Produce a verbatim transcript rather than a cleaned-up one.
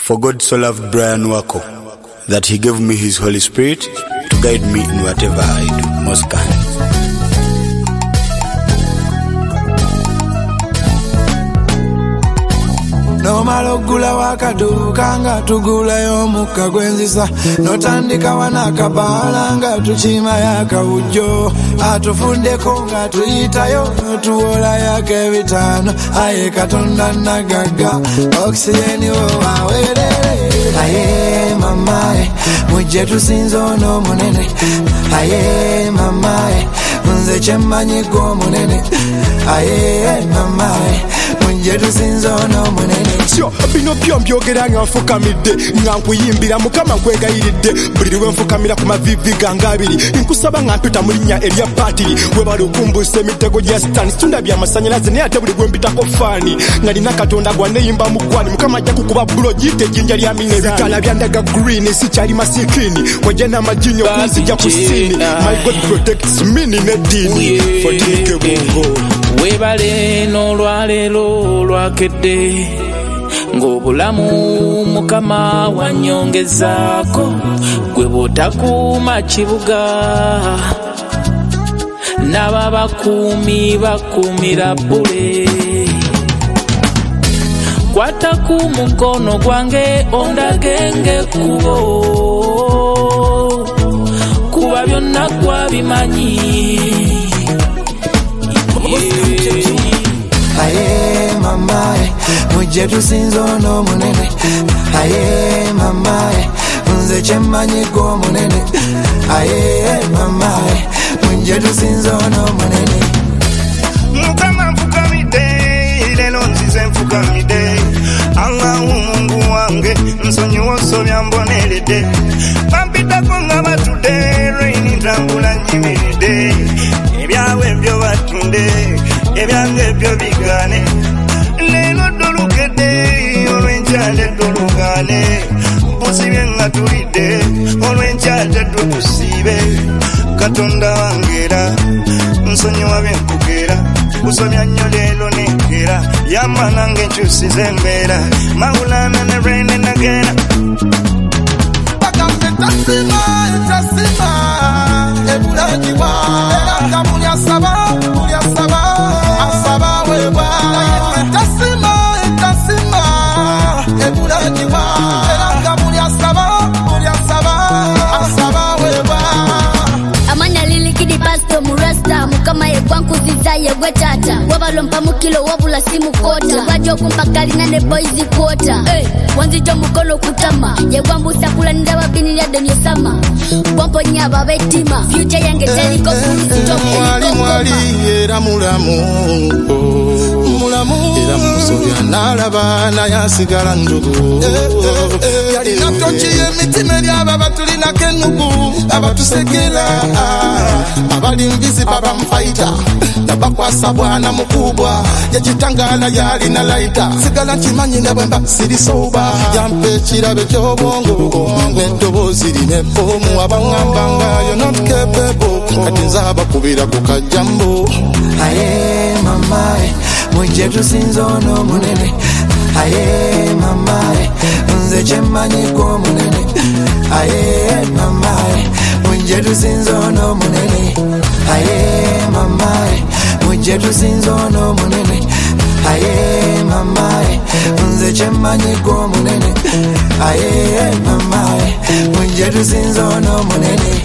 For God so loved Brian Wako that he gave me his Holy Spirit to guide me in whatever I do. Most kind. No malogula wakaduka nga tugula yomuka gwenzisa notandika wanakabala nga tuchima yaka ujo atufundeko nga tuyitayo tuwola yake vitano aye katonda nagaga oksijeni wawelele aye mamae muje tusinzo no munene aye mamae nze chemanyi go munene aye mamae muje tusinzo no munene sio bino pyo mbyogera nga nfukamidde nga nkuyimbira mukama nkwegayiridde buliriwe nfukamira ku mavivi gange abiri nkusaba nga mpita mu linnya erya patiri we bali okumbuse emitego gya sitani situndabya byamasanyalaze naye ate buli gwe mpitako faani nga lina katonda gwaneyimba mu ggwani mukama ajja kukuba bulo giyite ejjinja lya minebitala byandaga green sikyali masikini wajja n'amajinyo kunzija ku sini my God protects me neddiini fotinike bongo webale n'olwaleero lwakedde ng'obulamu mukama wanyongezaako gwe bw'otakuuma kibuga n'ababakuumi bakuumira bbule kwata ku mukono gwange ondage ng'ekkubo kuba byonna gwabimanyi. Aye mamae muje tusinzo no munene aye mamae nze chemanyi go munene aye mamae muje tusinzo no munene mukama mfukamide lelo nzize mfukamide Allah Mungu wange nsonyi wosobya mbonelede bampita konga batude rain ndambula nyimiride ebyawe byo batunde ebyange byo bigane lelo dolukede olwenjale dolugane busibye nga tulide olwenjale tukusibe katonda wangera nsonyi wabenkugera kusomya nnyo lelo negera yamana ng'enkyusize embeera mawulana ne rain nagera bagambe tasima tasima ebulagiwa era nga mulyasaba mulyasaba asaba weba tasima tasima ebulagiwa era nga mulyasaba mulyasaba asaba weba amanya lilikidi pasto murasta mukama yekwankuziza yegwe tata wabalompa mukilo wabula simu kota wajo kumpakali na ne boys quota hey wanzijo mukono kutama yegwambusa kula ndawa bini ya denye sama wampo nyaba betima future yange teliko polisi top mwali mwali era mulamu mulamu era musobya nalabana yasigala ndugu yali natochi emitima lyaba batulina kenugu abatusekela abali mbizi baba mfaita nabakwasa bwana mukubwa yachitangala yali na laita sigala chimanyi nabwemba siri soba yampe chirabe kyobongo netobozi line fomu abangambanga you're not capable kati nzaba kubira kukajambo aye mamae muje tusinzo no munene aye mamae nze chemanyi ko munene aye mamae muje tusinzo no munene aye mamae muje tusinzo no munene aye mamae nze chemanyi ko munene aye mamae muje tusinzo no munene